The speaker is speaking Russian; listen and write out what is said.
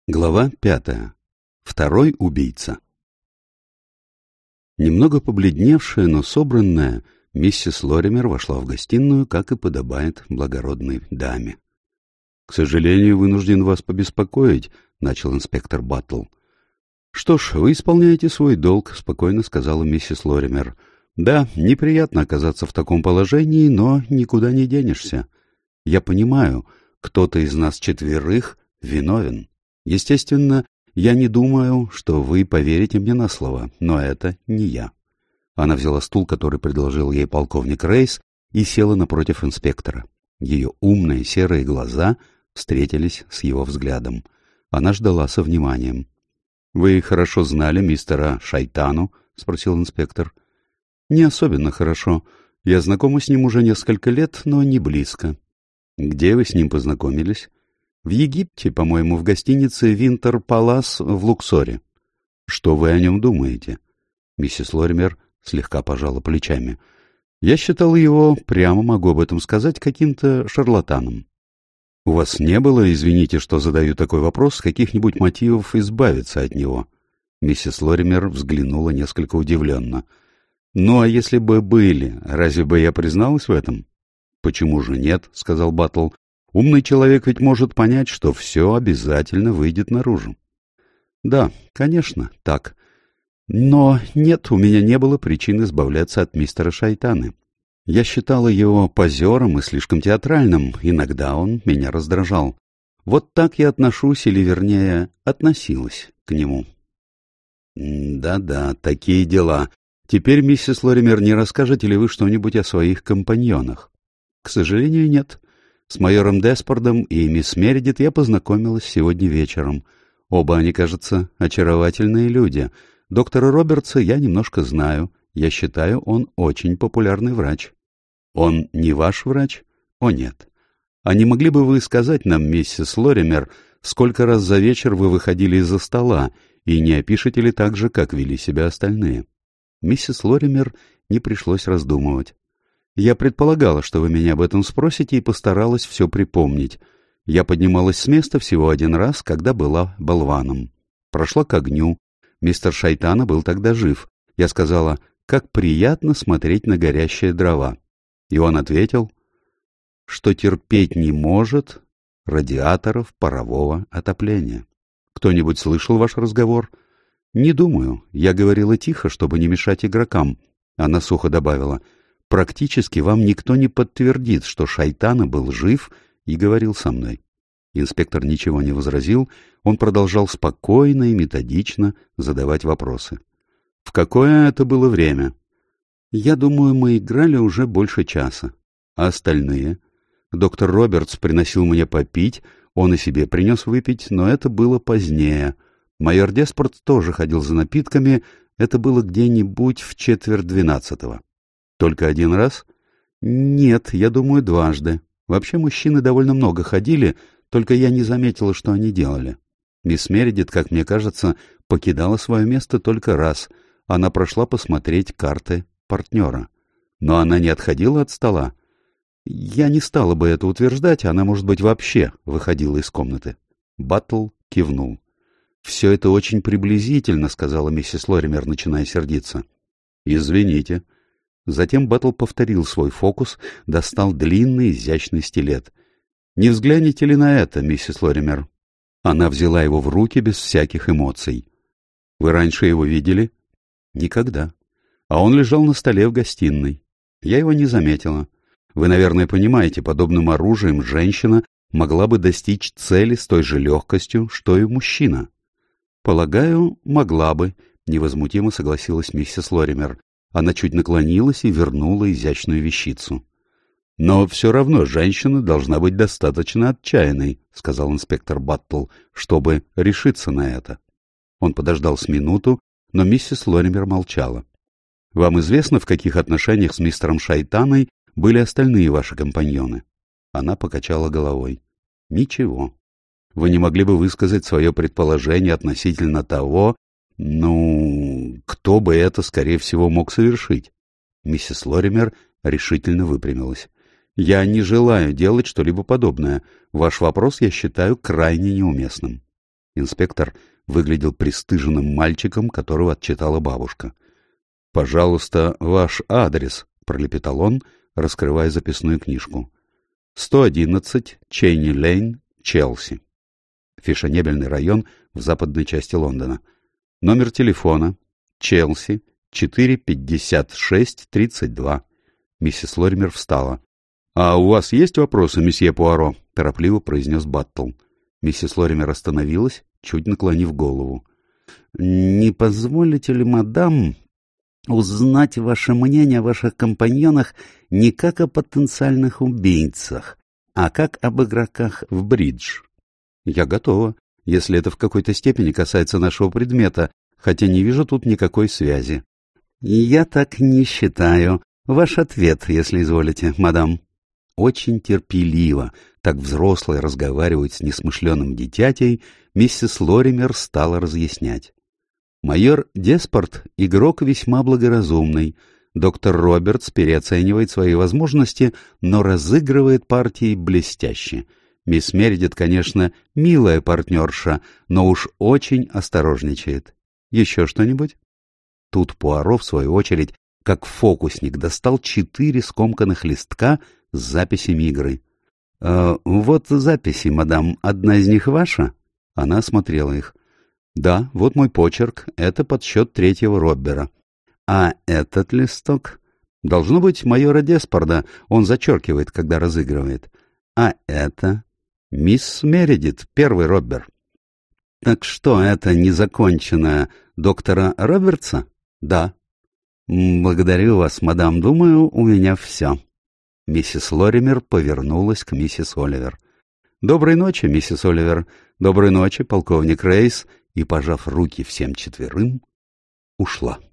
Глава 5. Второй убийца. Немного побледневшая, но собранная, миссис Лоример вошла в гостиную, как и подобает благородной даме. — К сожалению, вынужден вас побеспокоить, — начал инспектор Баттл. — Что ж, вы исполняете свой долг, — спокойно сказала миссис Лоример. — Да, неприятно оказаться в таком положении, но никуда не денешься. Я понимаю, кто-то из нас четверых виновен. Естественно, я не думаю, что вы поверите мне на слово, но это не я. Она взяла стул, который предложил ей полковник Рейс, и села напротив инспектора. Ее умные серые глаза встретились с его взглядом. Она ждала со вниманием. — Вы хорошо знали мистера Шайтану? — спросил инспектор. — Не особенно хорошо. Я знакома с ним уже несколько лет, но не близко. — Где вы с ним познакомились? В Египте, по-моему, в гостинице «Винтер Палас» в Луксоре. Что вы о нем думаете? Миссис Лоример слегка пожала плечами. Я считал его, прямо могу об этом сказать, каким-то шарлатаном. У вас не было, извините, что задаю такой вопрос, каких-нибудь мотивов избавиться от него? Миссис Лоример взглянула несколько удивленно. Ну, а если бы были, разве бы я призналась в этом? Почему же нет, сказал Баттл. Умный человек ведь может понять, что все обязательно выйдет наружу. Да, конечно, так. Но нет, у меня не было причин избавляться от мистера Шайтаны. Я считала его позером и слишком театральным, иногда он меня раздражал. Вот так я отношусь, или вернее, относилась к нему. Да-да, такие дела. Теперь, миссис Лоример, не расскажете ли вы что-нибудь о своих компаньонах? К сожалению, нет. С майором Деспардом и мисс Мередит я познакомилась сегодня вечером. Оба они, кажется, очаровательные люди. Доктора Робертса я немножко знаю. Я считаю, он очень популярный врач. Он не ваш врач? О, нет. А не могли бы вы сказать нам, миссис Лоример, сколько раз за вечер вы выходили из-за стола, и не опишете ли так же, как вели себя остальные? Миссис Лоример не пришлось раздумывать. Я предполагала, что вы меня об этом спросите, и постаралась все припомнить. Я поднималась с места всего один раз, когда была болваном. Прошла к огню. Мистер Шайтана был тогда жив. Я сказала, как приятно смотреть на горящие дрова. И он ответил, что терпеть не может радиаторов парового отопления. Кто-нибудь слышал ваш разговор? Не думаю. Я говорила тихо, чтобы не мешать игрокам. Она сухо добавила, практически вам никто не подтвердит, что Шайтана был жив и говорил со мной. Инспектор ничего не возразил, он продолжал спокойно и методично задавать вопросы. В какое это было время? Я думаю, мы играли уже больше часа. А остальные? Доктор Робертс приносил мне попить, он и себе принес выпить, но это было позднее. Майор Деспард тоже ходил за напитками, это было где-нибудь в 11:45. Только один раз? Нет, я думаю, дважды. Вообще мужчины довольно много ходили, только я не заметила, что они делали. Мисс Мередит, как мне кажется, покидала свое место только раз. Она прошла посмотреть карты партнера. Но она не отходила от стола. Я не стала бы это утверждать, она, может быть, вообще выходила из комнаты. Баттл кивнул. «Все это очень приблизительно», — сказала миссис Лоример, начиная сердиться. «Извините». Затем Баттл повторил свой фокус, достал длинный изящный стилет. «Не взгляните ли на это, миссис Лоример?» Она взяла его в руки без всяких эмоций. «Вы раньше его видели?» «Никогда. А он лежал на столе в гостиной. Я его не заметила. Вы, наверное, понимаете, подобным оружием женщина могла бы достичь цели с той же легкостью, что и мужчина». «Полагаю, могла бы», — невозмутимо согласилась миссис Лоример. Она чуть наклонилась и вернула изящную вещицу. — Но все равно женщина должна быть достаточно отчаянной, — сказал инспектор Баттл, — чтобы решиться на это. Он подождал с минуту, но миссис Лоример молчала. — Вам известно, в каких отношениях с мистером Шайтаной были остальные ваши компаньоны? Она покачала головой. — Ничего. Вы не могли бы высказать свое предположение относительно того, кто бы это, скорее всего, мог совершить? Миссис Лоример решительно выпрямилась. Я не желаю делать что-либо подобное. Ваш вопрос я считаю крайне неуместным. Инспектор выглядел пристыженным мальчиком, которого отчитала бабушка. «Пожалуйста, ваш адрес», — пролепетал он, раскрывая записную книжку. 111 Чейни-Лейн, Челси. Фешенебельный район в западной части Лондона. Номер телефона Челси 456-32. Миссис Лоример встала. «А у вас есть вопросы, месье Пуаро?» — торопливо произнес Баттл. Миссис Лоример остановилась, чуть наклонив голову. «Не позволите ли, мадам, узнать ваше мнение о ваших компаньонах не как о потенциальных убийцах, а как об игроках в бридж?» «Я готова, если это в какой-то степени касается нашего предмета, хотя не вижу тут никакой связи». «Я так не считаю. Ваш ответ, если изволите, мадам». Очень терпеливо, так взрослые разговаривают с несмышленым дитятей, миссис Лоример стала разъяснять. Майор Деспорт — игрок весьма благоразумный. Доктор Робертс переоценивает свои возможности, но разыгрывает партии блестяще. Мисс Мередит, конечно, милая партнерша, но уж очень осторожничает. Еще что-нибудь? Тут Пуаро, в свою очередь, как фокусник, достал 4 скомканных листка с записями игры. «Вот записи, мадам. Одна из них ваша?» Она осмотрела их. «Да, вот мой почерк. Это подсчет 3-го Роббера». «А этот листок?» «Должно быть майора Деспорда. Он зачеркивает, когда разыгрывает». «А это?» «Мисс Мередит, 1-й Роббер». «Так что, это незаконченное доктора Робертса?» «Да». «Благодарю вас, мадам. Думаю, у меня все». Миссис Лоример повернулась к миссис Оливер. «Доброй ночи, миссис Оливер. Доброй ночи, полковник Рейс», и, пожав руки всем 4, ушла.